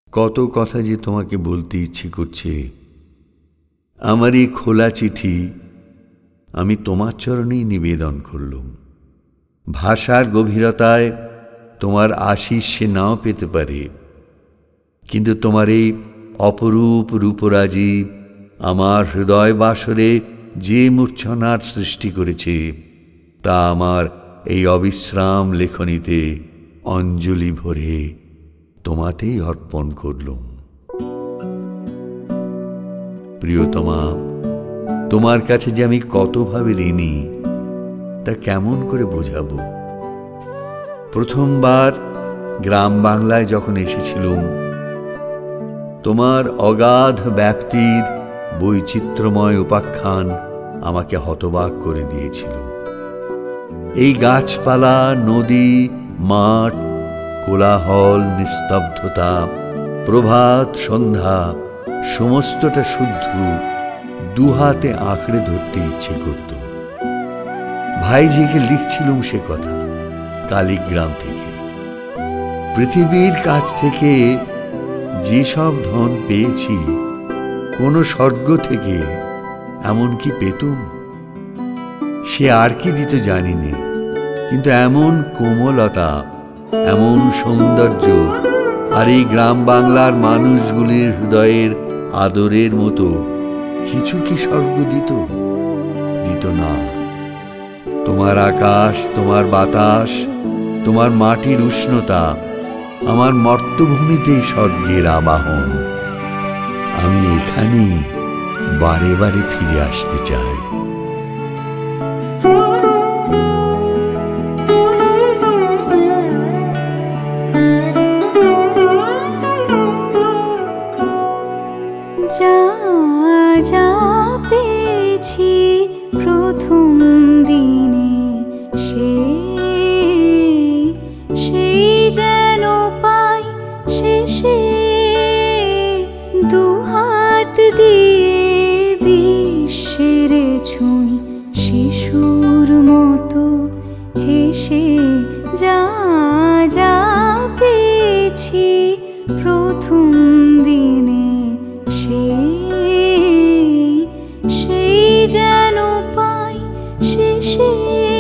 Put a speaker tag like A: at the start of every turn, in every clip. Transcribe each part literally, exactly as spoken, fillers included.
A: কত কথা যে তোমাকে বলতে ইচ্ছে করছে। আমার এই খোলা চিঠি আমি তোমার চরণেই নিবেদন করলুম। ভাষার গভীরতায় তোমার আশীষ সে নাও পেতে পারে, কিন্তু তোমার এই অপরূপ রূপরাজি আমার হৃদয় বাসরে যে মূর্ছনার সৃষ্টি করেছে, তা আমার এই অবিশ্রাম লেখনীতে অঞ্জলি ভরে তোমাতেই অর্পণ করলুম। প্রিয়তমা, তোমার কাছে যে আমি কতভাবে ঋণী তা কেমন করে বোঝাবো। প্রথমবার গ্রাম বাংলায় যখন এসেছিলুম, তোমার অগাধ ব্যাপ্তির বৈচিত্র্যময় উপাখ্যান আমাকে হতবাক করে দিয়েছিল। এই গাছপালা, নদী, মাঠ, কোলাহল, নিস্তব্ধতা, প্রভাত সন্ধ্যা সমস্তটা শুদ্ধ দুহাতে আঁকড়ে ধরতে ইচ্ছে করত। ভাইজিকে লিখছিলুম সে কথা কালীগ্রাম থেকে। পৃথিবীর কাছ থেকে যেসব ধন পেয়েছি, কোন স্বর্গ থেকে এমন কি পেতুম? সে আর কি দিত জানি নে, কিন্তু এমন কোমলতা, এমন সৌন্দর্য আর এই গ্রাম বাংলার মানুষগুলির হৃদয়ের আদরের মতো কিছু কি স্বর্গ দিত? দিত না। তোমার আকাশ, তোমার বাতাস, তোমার মাটির উষ্ণতা আমার মর্তভূমিতেই স্বর্গের আবাহন। আমি এখানেই বারে বারে ফিরে আসতে চাই।
B: যা যা পেয়েছি প্রথম দিনে, সে সেই যেন পাই শেষে। দুহাত দিয়ে বিশ্বের ছুঁই শিশুর মতো হেসে। যা যা পেয়েছি প্রথম দিনে, সেই যেন পাই শেষে।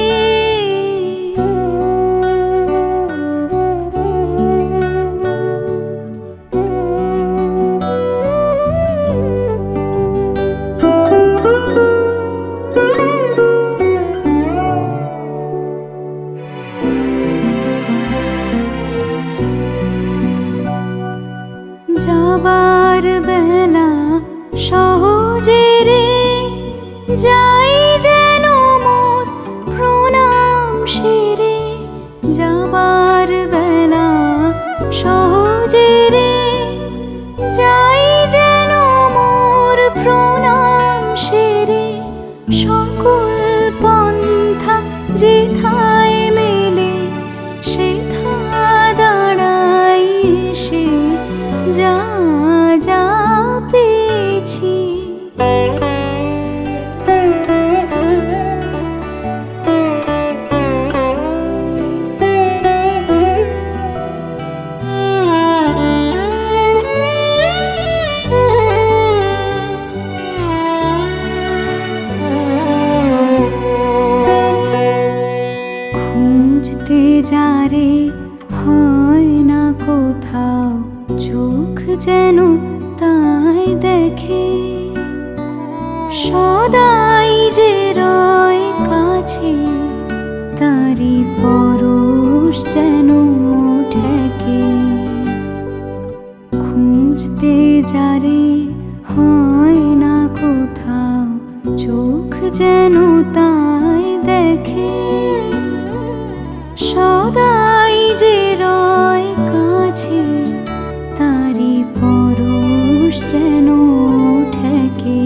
B: যাবার বেলা সহজে রে যাই যেন মোর প্রণাম সেরে। যাবার বেলা সহজে রে যাই যেন মোর প্রণাম সেরে। সকল পন্থা যেথায় মেলে সেথা দাঁড়াই এসে। যা যা পেয়েছি খুঁজতে যারে হয় না কোথাও, চোখ যেন তাই দেখে। সদাই যে রয় কাছে, তারি পরশ যেন ঠেকে। খুঁজতে যারে হয় না কোথাও, চোখ যেন তাই দেখে। সদাই যে রয় কাছে, তারি পরশ যেন ঠেকে।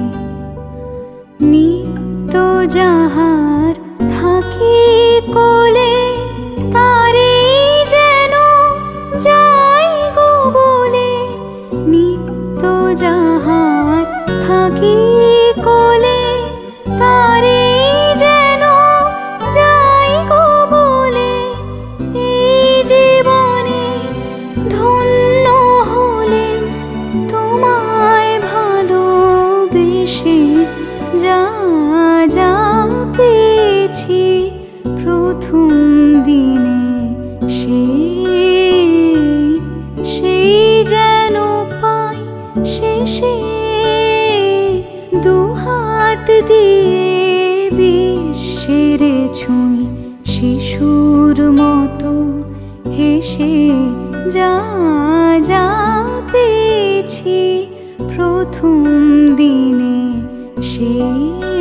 B: নিত্য যাহার থাকি কোলে, তারে যেন যাই গো বলে। নিত্য যাহার থাকি কোলে, তারে যেন যাই গো বলে। এই জীবনে ধন্য হয়ে দিয়ে বিশ্বের ছুঁই শিশুর মতো হেসে যা যা পেয়েছি প্রথম দিনে সেই